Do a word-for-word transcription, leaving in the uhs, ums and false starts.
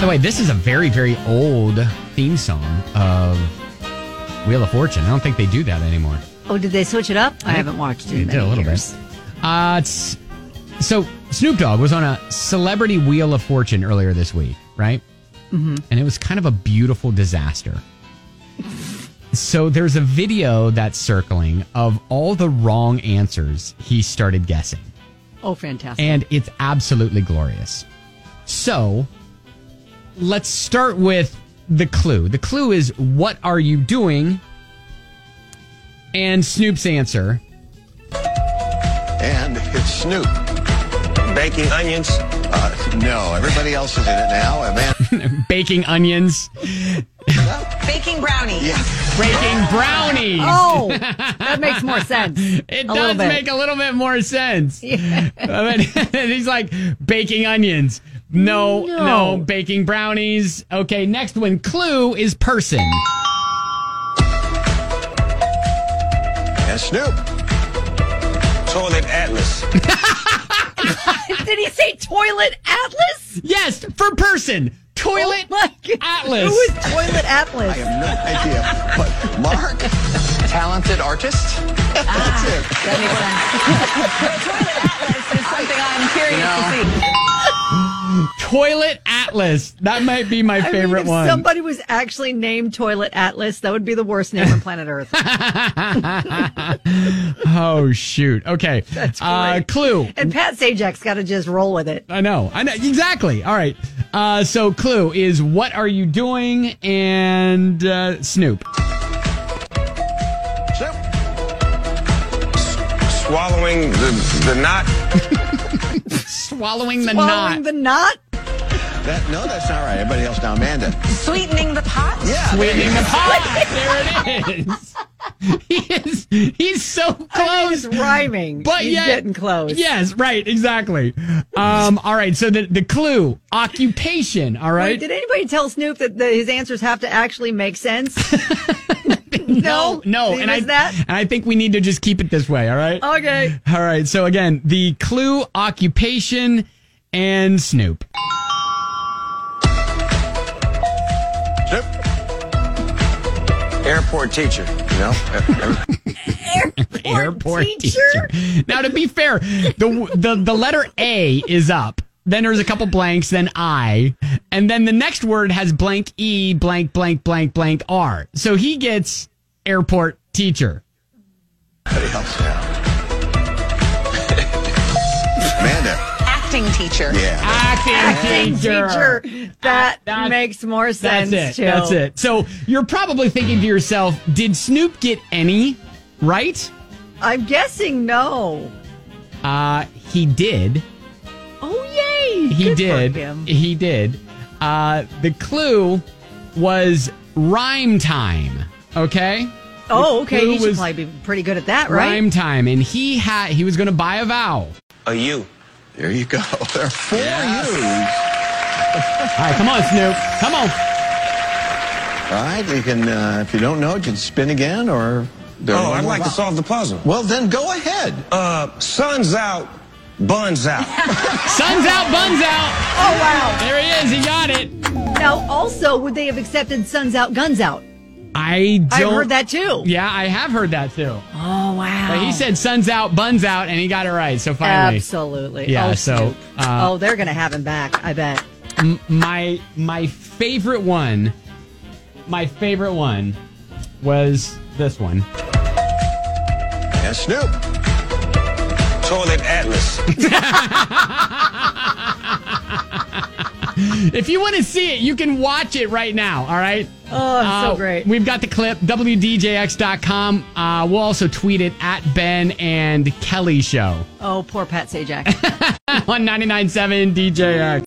the way, this is a very, very old theme song of Wheel of Fortune. I don't think they do that anymore. Oh, did they switch it up? I, I haven't watched it in They did a little years. bit. Uh, it's, so Snoop Dogg was on a Celebrity Wheel of Fortune earlier this week, right? Mm-hmm. And it was kind of a beautiful disaster. So there's a video that's circling of all the wrong answers he started guessing. Oh, fantastic. And it's absolutely glorious. So let's start with the clue. The clue is, what are you doing? And Snoop's answer. And it's Snoop. Baking onions. Uh, no, everybody else is in it now. Man. Baking onions. Baking brownies. Yeah. Baking brownies. Oh, that makes more sense. It a does make a little bit more sense. Yeah. I mean, he's like, baking onions. No, no, No. baking brownies. Okay, next one. Clue is person. And Snoop. Toilet Atlas. Did he say Toilet Atlas? Yes, for person. Toilet Oh my God. Atlas. Who is Toilet Atlas? I have no idea. But Mark, talented artist. That's it. That makes sense. The Toilet Atlas is something I'm curious to see. Toilet Atlas. That might be my I mean, favorite if one. somebody was actually named Toilet Atlas, that would be the worst name on planet Earth. Oh, shoot. Okay. That's Uh, great. clue. And Pat Sajak's got to just roll with it. I know. I know. Exactly. All right. Uh, so clue is, what are you doing? And uh, Snoop. Snoop. Swallowing the, the knot. Swallowing the Swallowing knot. the knot? That, no, that's not right. Everybody else now. Amanda. Sweetening the pot. Yeah. Sweetening the pot. There it is. He is. He's so close. I mean, it's rhyming. But He's yet- getting close. Yes, right, exactly. Um, all right, so the, the clue, occupation, all Wait, right? did anybody tell Snoop that the, his answers have to actually make sense? no, no. He And I, missed that? and I think we need to just keep it this way, all right? Okay. All right, so again, the clue, occupation, and Snoop. Snoop. Airport teacher. No. Airport, Airport teacher. teacher. Now, to be fair, the, the the letter A is up. Then there's a couple blanks, then I. And then the next word has blank E, blank, blank, blank, blank, R. So he gets airport teacher. Everybody else now. Amanda. Acting teacher. Yeah. Acting, Acting teacher. teacher. That That's- makes more sense, That's it. too. That's it. So you're probably thinking to yourself, did Snoop get any right? I'm guessing no. Uh, he did. Oh, yay. He Good did. For him. He did. Uh, the clue was rhyme time. Okay? Oh, okay. clue He should was probably be pretty good at that, right? Rhyme time. And he had he was going to buy a vowel. A U. There you go. There are four Yes. U's. All right, come on, Snoop. Come on. All right, you can, uh, if you don't know it, you can spin again or... there are Oh, one I'd more like to vowel. solve the puzzle. Well, then go ahead. Uh, sun's out, buns out. Sun's out, buns out. Oh, wow. There he is. He got it. Now, also, would they have accepted Suns Out, Guns Out? I don't. I've heard that, too. Yeah, I have heard that too. Oh, wow. But he said sun's out, buns out, and he got it right. So finally. Absolutely. Yeah, Oh, so, Snoop. uh, oh, they're going to have him back, I bet. M- my my favorite one, my favorite one was this one. And Snoop. Toilet Atlas. If you want to see it, you can watch it right now, all right? Oh, it's Uh, so great. We've got the clip, W D J X dot com. Uh, we'll also tweet it at Ben and Kelly Show Oh, poor Pat Sajak. on ninety-nine point seven D J X.